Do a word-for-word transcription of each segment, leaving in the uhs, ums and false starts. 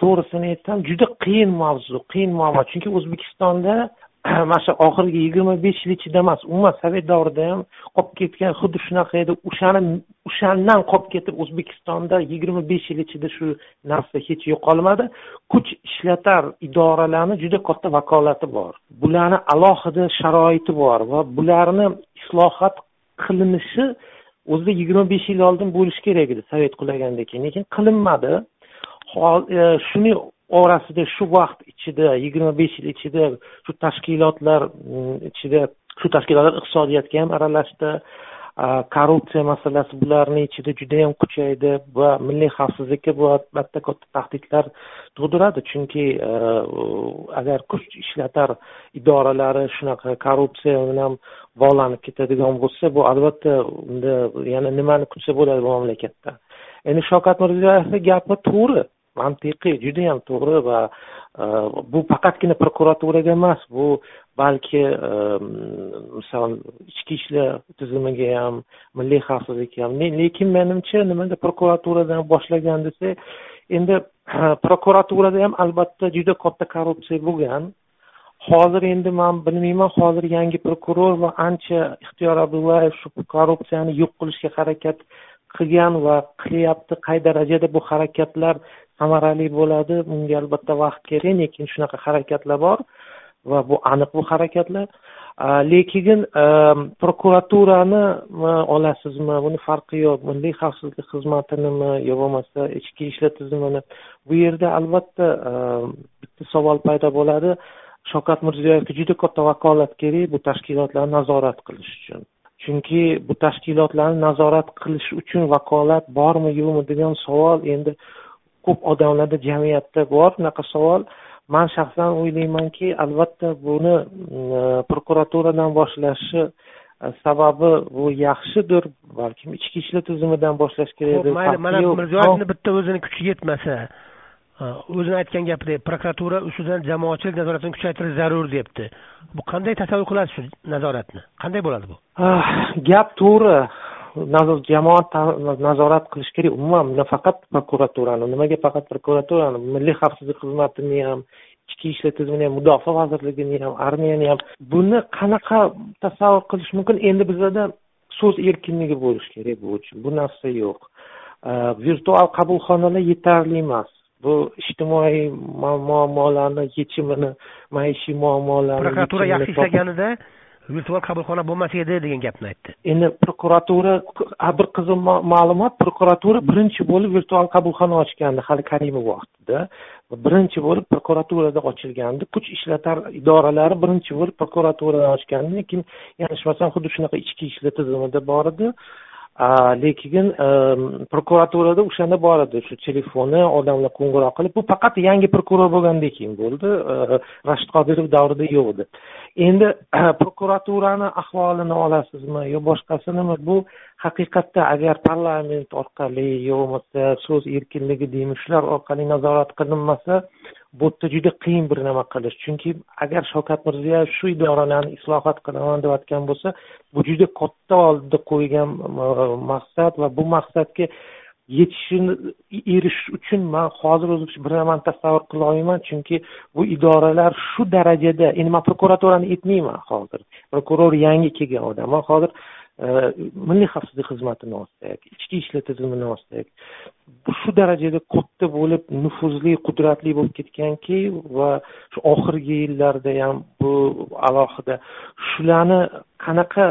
to'g'risini aytsam, juda qiyin mavzu, qiyin muammo. Chunki O'zbekistonda mana shu oxirgi yigirma besh yil ichida emas, umuman Sovet davrida ham qolib ketgan xuddi shunaqa edi. O'shani o'shandan qolib ketib O'zbekistonda yigirma besh yil ichida shu narsa hech yo'qolmadi. Kuch ishlatar idoralarning juda katta vakolati bor. Bularning alohida sharoiti bor va bularni islohot qilinishi o'zida yigirma besh yil oldin bo'lishi kerak edi Sovet qulagandan keyin, lekin qilinmadi. Shuni orasida shu vaqt ichida yigirma besh yil ichida shu tashkilotlar ichida shu tashkilotlar iqtisodiyotga ham aralashdi. Korrupsiya masalasi bularning ichida juda ham kuchaydi va milliy xavfsizlikka bu albatta katta tahdidlar tug'diradi. Chunki agar kuch ishlatar idoralari shunaqa korrupsiya bilan bog'lanib ketadigan bo'lsa, bu albatta unda yana nimani kutsa bo'ladi bu mamlakatda. Endi Shavkat Mirziyoyevning gapi to'g'ri, mantiqiy, juda ham to'g'ri va bu faqatgina prokuraturaga emas, bu balki misol ichki ishlar tizimiga ham, milliy xavfsizlikka ham. Lekin menimcha nimaga prokuraturadan boshlagan desa, endi prokuraturada ham albatta juda katta korrupsiya bo'lgan. Hozir endi men bilmayman, hozir yangi prokuror va ancha Ixtiyor Abdullayev shu korrupsiyani yo'q qilishga harakat qilgan va qilyapti. Qay darajada bu harakatlar samarali bo'ladi, bunga albatta vaqt kerak, lekin shunaqa harakatlar bor va bu aniq bu harakatlar. Lekin prokuraturani olasizmi, buni farqi yo'q. Milliy xavfsizlik xizmatinimi yo bo'lmasa ichki ishlar tizimini. Bu yerda albatta bitta savol paydo bo'ladi. Shavkat Mirziyoyevga juda katta vakolat kerak bu tashkilotlarni nazorat qilish uchun. Chunki bu tashkilotlarni nazorat qilish uchun vakolat bormi yo'qmi degan savol endi ko'p odamlarda jamiyatda bor bunaqa savol. Men shaxsan o'ylaymanki, albatta buni prokuraturadan boshlashi sababi bu yaxshidir, balki ichki ishlar tizimidan boshlash kerak. Mayli, mana Mirziyoyevning bitta o'zini kuchi yetmasa, o'zini aytgan gapida prokuratura ustidan jamoatchilik nazoratini kuchaytirish zarur debdi. Bu qanday tasavvur qilasiz shu nazoratni? Qanday bo'ladi bu? Gap to'g'ri. Jamoat nazorat qilish kerak. Umuman faqat prokuraturani, nimaga faqat prokuraturani, milliy xavfsizlik xizmatini ham, ichki ishlar tizimini ham, mudofaa vazirligini ham, armiyani ham buni qanaqa tasavvur qilish mumkin? Endi bizda so'z erkinligi bo'lishi kerak bu uchun. Bu narsa yo'q. Virtual qabulxonalar yetarli emas. Bu ijtimoiy muammolarni yechimini, maishiy muammolarni prokuratura yaxshi ishlaganida virtual qabulxona bo'lmas edi degan gapni aytdi. Endi prokuratura bir qiziq ma'lumot, prokuratura birinchi bo'lib virtual qabulxona ochgandi hali Karimov vaqtida. Birinchi bo'lib prokuraturada ochilgandi. Kuch ishlatar idoralari birinchi bo'lib prokuraturada ochgandi, lekin yanglishmasam xuddi shunaqa ichki ishlar tizimida bor edi. Lekin prokuraturada o'shanda bor edi, shu telefonni odamlar qo'ng'iroq qilib, bu faqat yangi prokuror bo'lgandan keyin bo'ldi. Rashid Qodirov davrida yo'q edi. Endi prokuraturani ahvolini olasizmi yo boshqasini, bu haqiqatda agar parlament orqali yo bo'lmasa so'z erkinligi deymiz, shular orqali nazorat qilinmasa, bu yerda juda qiyin bir nima qilish. Chunki agar Shavkat Mirziyoyev shu idoralarni islohot qilaman deyotgan bo'lsa, bu juda katta oldida qo'ygan maqsad va bu maqsadga yetishini erishish uchun men hozir o'zim bir nima tasavvur qila olmayman. Chunki bu idoralar shu darajada, endi men prokuraturani aytmayman hozir. Prokuror yangi kelgan odam. Men hozir milliy xavfsizlik xizmatini olsak, ichki ishlar tizimini olsak, shu darajada katta bo'lib, nufuzli, qudratli bo'lib ketganki va shu oxirgi yillarda ham bu alohida shularni qanaqa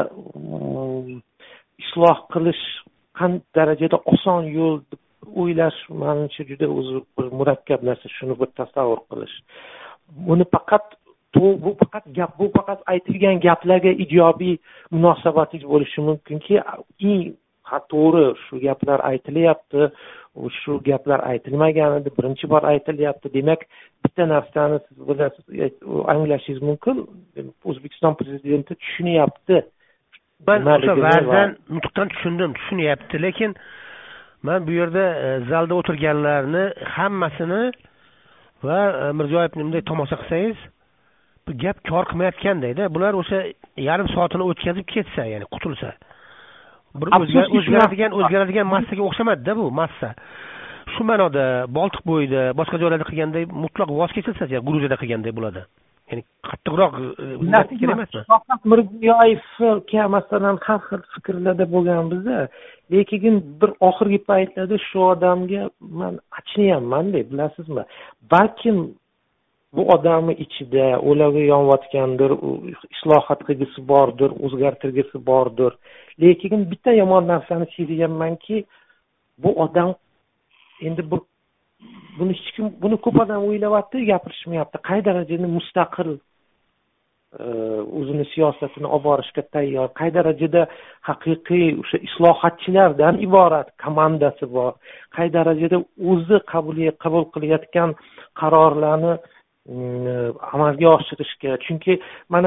isloh qilish qanday darajada oson yo'l deb o'ylash menimcha juda o'zi bir murakkab narsa, shuni bir tasavvur qilish. Buni faqat bu faqat gap, bu faqat aytilgan gaplarga ijobiy munosabatingiz bo'lishi mumkinki, ha to'g'ri shu gaplar aytilyapti, shu gaplar aytilmagan edi, birinchi bor aytilyapti. Demak, bitta narsani siz bilasiz, anglashingiz mumkin. O'zbekiston prezidenti tushunyapti. Men o'sha vazdan nutqdan tushundim, tushunyapti, lekin men bu yerda zalda o'tirganlarni hammasini va Mirziyoyevni bunday tomosha qilsangiz, bu gap kor qilmayotgandayda. Bular o'sha yarim soatini o'tkazib ketsa, ya'ni qutulsa. Bir o'zgaradigan o'zgaradigan massaga o'xshamadida bu massa. shu ma'noda Boltiq bo'yida boshqa joylarda qilganday mutlaq voz kechilsa-chi, Gruziyada qilganday bo'ladi. Ya'ni qattiqroq emasmi? Shavkat Mirziyoyevga masalan har xil fikrlarda bo'lganmiz-da, lekin bir oxirgi paytlarda shu odamga men achinayapman-da, bilasizmi? Balkim bu odamning ichida o'laga yonayotgandir, islohot qilgisi bordir, o'zgartirgisi bordir. Lekin bitta yomon narsani sezyapmanki, bu odam endi bu buni hech kim, buni ko'p odam o'ylayapti, gapirishmayapti. Qay darajada mustaqil o'zini siyosatini olib borishga tayyor, qay darajada haqiqiy o'sha islohotchilardan iborat komandasi bor, qay darajada o'zi qabul qabul qilayotgan qarorlarni amalga oshirishga. Chunki mana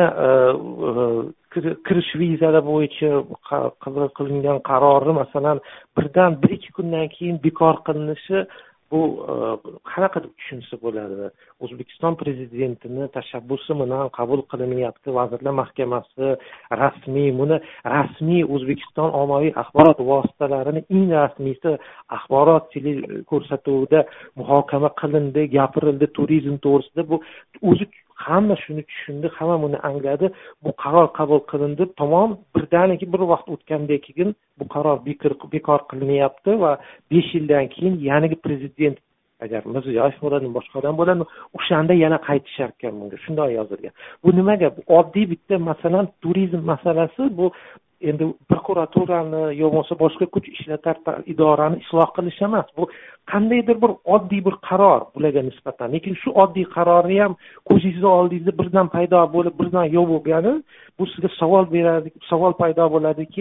kirish vizalar bo'yicha qabul qilingan qarori masalan birdan bir ikki kundan keyin bekor qilinishi, bu qanaqa deb tushunsa bo'ladi? O'zbekiston prezidentini tashabbusi bilan qabul qilinyapti. Vazirlar Mahkamasi rasmiy, buni rasmiy O'zbekiston ommaviy axborot vositalarining eng rasmiysi axborot tele ko'rsatuvida muhokama qilindi, gapirildi turizm to'g'risida. Bu o'zi hamma shuni tushundi, hamma buni angladi. Bu qaror qabul qilindi. Tamom, birdaniga bir vaqt o'tgandan keyin bu qaror bekor qilinyapti va besh yildan keyin yangi prezident, agar Mirziyoyev bo'ladi, boshqa odam bo'ladi, o'shanda yana qaytishar ekan bunga. Shunday yozilgan. Bu nimaga? Bu oddiy bitta masalan turizm masalasi. Bu endi prokuraturani yo'qsa boshqa kuch ishlatar idorani isloh qilish emas. Bu qandaydir bir oddiy bir qaror bularga nisbatan. Lekin shu oddiy qarorni ham ko'zingizni oldingizda birdan paydo bo'lib, birdan yo'q bo'lgani, bu sizga savol beradi, savol paydo bo'ladiki,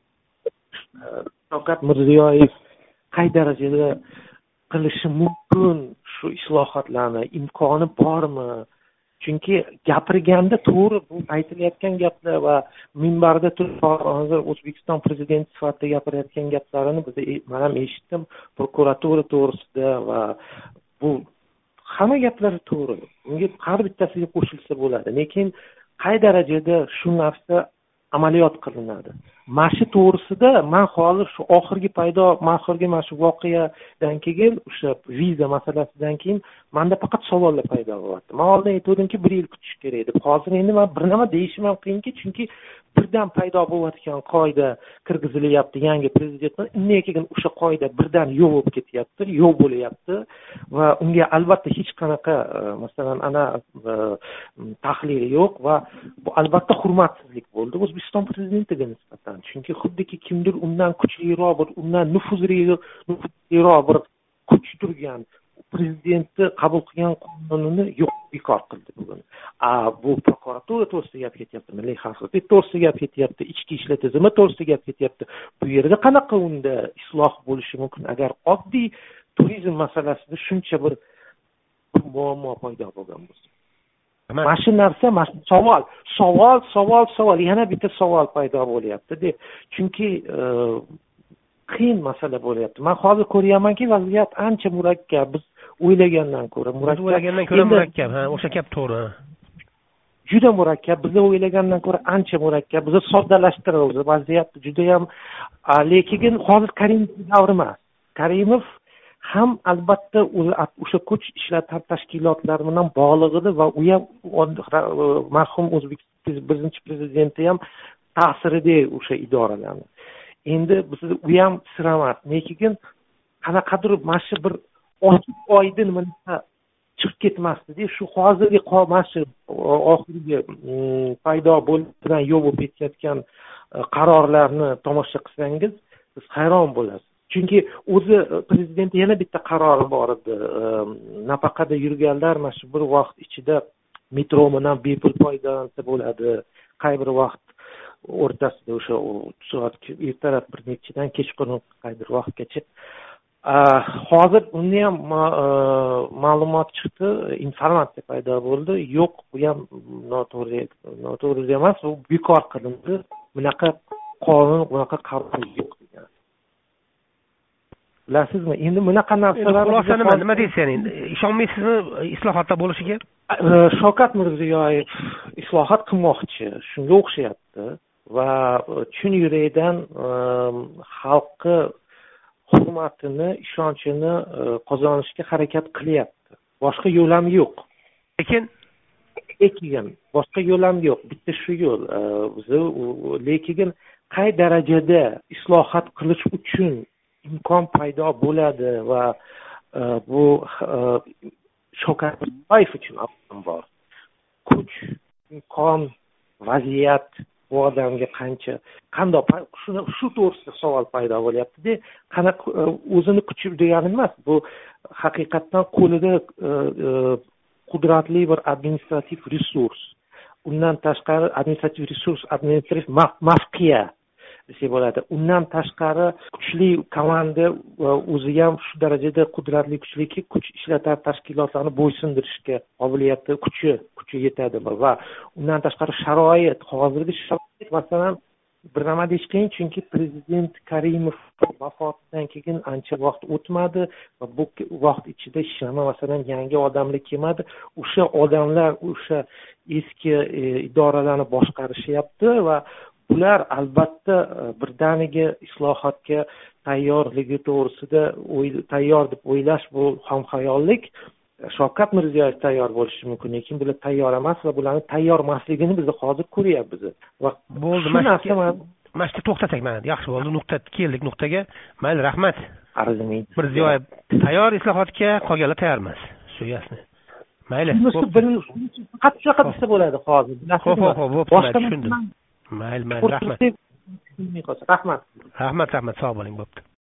Shavkat Mirziyoyev qay darajada qilishi mumkin shu islohotlarni, imkoni bormi? Chunki gapirganda to'g'ri, bu aytilayotgan gaplar va minbarda turib hozir O'zbekiston prezidenti sifatida gapirayotgan gaplarini biz men ham eshitdim, prokuratura to'g'risida, va bu hamma gaplari to'g'ri. Unga har bittasiga qo'shilsa bo'ladi. Lekin qay darajada shu narsa amaliyot qilinadi? Mana to'g'risida men hozir shu oxirgi paydo, oxirgi mana shu voqeadan keyin, o'sha viza masalasidan keyin menda faqat savollar paydo bo'lyapti. Men oldin aytuvdimki bir yil kutish kerak deb. Hozir endi men bir nima deyishim ham qiyinki, chunki birdan paydo bo'layotgan qoida kirgizilyapti yangi prezidentning. Undan keyin o'sha qoida birdan yo'q bo'lib ketyapti, yo'q bo'lyapti va unga albatta hech qanaqa masalan ana tahlili yo'q va bu albatta hurmatsizlik bo'ldi O'zbekiston prezidentiga nisbatan. Chunki xuddiki kimdir undan kuchliroq bir, undan nufuzliroq bir kuch turgan prezidentni qabul qilgan qonunini yo'q, bekor qildi bugun. A bu prokuratura to'g'risida gap ketyapti, milliy xavfsizlik to'g'risida gap ketyapti, ichki ishlar tizimi to'g'risida gap ketyapti. Bu yerda qanaqa unda isloh bo'lishi mumkin agar oddiy turizm masalasida shuncha bir muammo paydo bo'lgan bo'lsa? Mana shu narsa, mana shu savol, savol, savol, savol, yana bitta savol paydo bo'lyapti-da. Chunki qiyin masala bo'lyapti. Men hozir ko'ryapmanki, vaziyat ancha murakkab. Biz o'ylagandan ko'ra murakkab. O'ylagandan ko'ra murakkab, ha, o'sha gap to'g'ri. Juda murakkab, biz o'ylagandan ko'ra ancha murakkab. Biz soddalashtiramiz vaziyatni juda ham, lekin hozir Karimov davri emas. Karimov ham albatta o'sha kuch ishlatar tashkilotlari bilan bog'liqdi va u ham marhum O'zbekiston birinchi prezidenti ham ta'sirida o'sha idoralarni. Endi bizda u ham sir emas. Lekin qanaqadir mana shu bir ochiq oydin mana chiqib ketmasdi-da. Shu hozirgi mana shu oxirgi paydo bo'lgan yo'q bo'lib ketayotgan qarorlarni tomosha qilsangiz, siz hayron bo'lasiz. Chunki o'zi prezident yana bitta qarori bor edi. Nafaqada yurganlar mana shu bir vaqt ichida metro bilan bepul foydalansa bo'ladi. Qay bir vaqt o'rtasida o'sha soat ertalab bir nechidan kechqurun qaydir vaqtgacha. Hozir unda ham ma'lumot chiqdi, informatsiya paydo bo'ldi. Yo'q, bu ham noto'g'ri, noto'g'ri emas, u bekor qilindi. Bunaqa qonun, bunaqa qaror yo'q degan. Bilasizmi? Endi bunaqa narsalar xulosa nima, nima deysiz endi? Ishonmaysizmi islohotlar bo'lishiga? Shavkat Mirziyoyev islohot qilmoqchi, shunga o'xshayapti va chin yurakdan xalqni hurmatini, ishonchini qozonishga harakat qilyapti. Boshqa yo'l ham yo'q. Lekin lekin boshqa yo'l ham yo'q. Bitta shu yo'l. Bizi lekin qay darajada islohot qilish uchun imkon paydo bo'ladi va bu Shavkat Mirziyoyev uchun avvalambor kuch, imkon, vaziyat bu odamga qancha qandoq shuni shu to'g'risida savol paydo bo'lyapti-da. Qanaqa o'zini kuchi degani emas, bu haqiqatdan qo'lida qudratli bir administrativ resurs, undan tashqari administrativ resurs, administrativ mafkiya desa bo'ladi. Undan tashqari kuchli komanda va o'zi ham shu darajada qudratli kuchliki, kuch ishlatar tashkilotlarni bo'ysundirishga qobiliyati, kuchi, kuchi yetadi va undan tashqari sharoit, hozirgi sharoit masalan bir nima deyish qiyin, chunki prezident Karimov vafotidan keyin ancha vaqt o'tmadi va bu vaqt ichida hech nima masalan yangi odamlar kelmadi. O'sha odamlar o'sha eski idoralarni boshqarishyapti va ular albatta birdaniga islohotga tayyorligi to'g'risida tayyor deb o'ylash bu xomxayollik. Shavkat Mirziyoyev tayyor bo'lishi mumkin, lekin bular tayyor emas va bularning tayyor emasligini biz hozir ko'ryapmiz. Va bo'ldi, mana shu to'xtasak, mana yaxshi bo'ldi, nuqta keldik nuqtaga. Mayli, rahmat. Arzimaydi. Mirziyoyev tayyor islohotga, qolganlar tayyor emas. Shu yasni. Mayli. Faqat shunaqa desa bo'ladi hozir. Xo'p, xo'p, xo'p, boshqa tushundim. Mayli, mayli, rahmat. Rahmat. Rahmat, rahmat, sog' bo'ling, bo'pti.